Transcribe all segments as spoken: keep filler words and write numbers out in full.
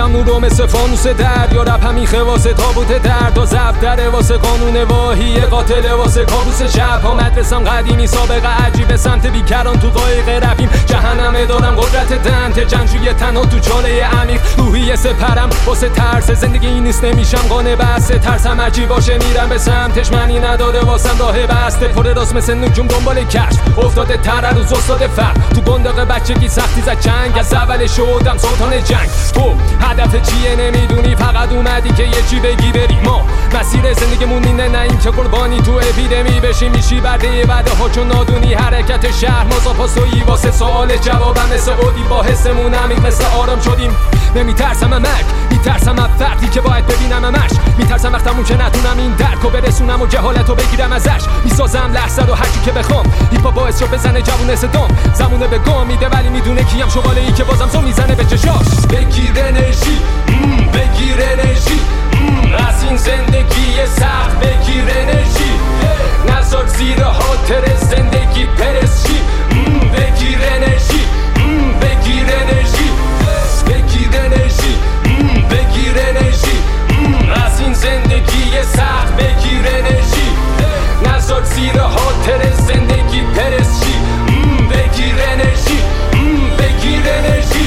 دیدم نورو مثل فانوس درد، یا رپ همیخه واسه تابوت درد و زب دره واسه قانون واهی قاتل واسه کابوس شب ها. مدرسم قدیمی سابقه عجیب سمت بیکران تو قایق رفیم، جهنمه دارم قدرت دنت جنگجوی تنها تو چاله عمیق. روحی سپرم واسه ترس زندگی این نیست، نمیشم قانه بسته، ترسم عجیب باشه میرم به سمتش، معنی نداره واسم راه بسته. پر راست مثل نجوم دنبال کشف افتاده تر روز استاد فرق، تو گندق بچگی سختی زد چنگ، از اول شدم سلطان جنگ. تو هدف چیه نمیدونی، فقط اومدی که یه چی بگی بری. ما مسیر زندگیمون اینه، نه این که قربانی تو اپیدمی بشی میشی برده بعده ها، چون نادونی حرکت شهر مازا پاسویی واسه سوال جوابم مثل اودی، با حسمون عمیق مثل آرام شدیم. نمیترسم امک، میترسم از فقری که باید ببینم امش، میترسم وقتمون که نتونم این درکو برسونم و جهالتو بگیرم ازش. میسازم لحظه رو هرچی که بخوام، هیپا باعث شد بزنه جوونه صدام، زمونه به گام میده ولی میدونه کیم، شواله ای که بازم زو میزنه به چشاش. بگیر انرژی، بگیر انرژی از این زندگی سخت، بگیر انرژی نذار زیر خاطر زندگی پرسشی. بگیر انرژی، بگیر انرژی، بگیر انرژی، بگیر انرژی از این زندگی سخت، بگیر انرژی نذار زیر خاطر زندگی پرسشی. بگیر انرژی، بگیر انرژی.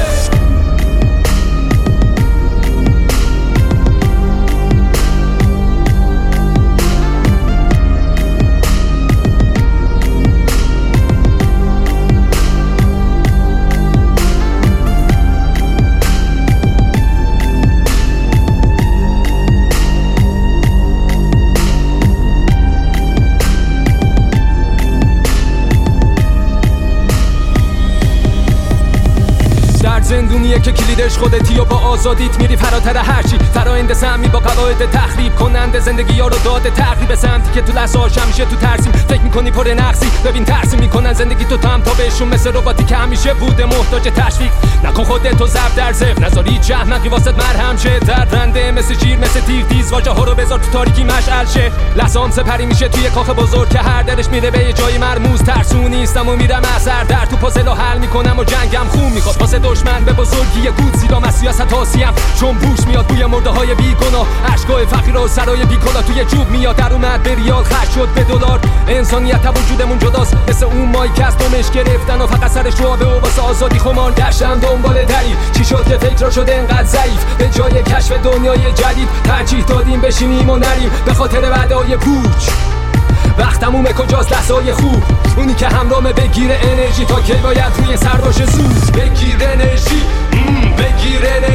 زندونیه که کلیدش خودتی و با آزادیت میری فراتر هرچی، فرآیند سمی با قواعد تخریب کننده زندگی ها رو داده تقریب سمتی که تو لحظه هاش همیشه تو ترسیم، فکر میکنی پر نقصی. ببین ترسیم میکنن زندگی تو هم تا بهشون، مثل رباتی که همیشه بوده محتاج تشویق. نکن خودتو ضرب در صفر، نذاری جهنمی واسط مرهم شه، درنده مثل شیر مثل تیغ تیز، واژه ها رو بذار تو تاریکی مشعل شه. لحظه‌ام سپری میشه توی کاخ بزرگ که هر درش میره به یه جای مرموز. ترسون نیستم و میرم اثر در تو پازلو حل میکنم و جنگم خون میخواد واسه دشمن به بزرگی گود زیرا مسیحست هاسیم، چون بوش میاد بوی مرده های بیگناه، اشکای فقیر و سرای بیکلا توی جوب میاد، در اومد به ریال خرج شد به دلار. انسانیت وجودمون جداست مثل اون مایی که از دمش گرفتن و فقط سرش رو آبه و واسه آزادی خمار گشتم دنبال دلیل. چی شد که فکر شد انقدر ضعیف، به جای کشف دنیای جدید ترجیح دادیم بشینیم و نریم به خاطر وعده‌های پوچ. وقتمومه کجاست لحظه‌های خوب، اونی که همرامه بگیر انرژی تا کی باید روی سر باشه زود. بگیر انرژی، بگیر انرژی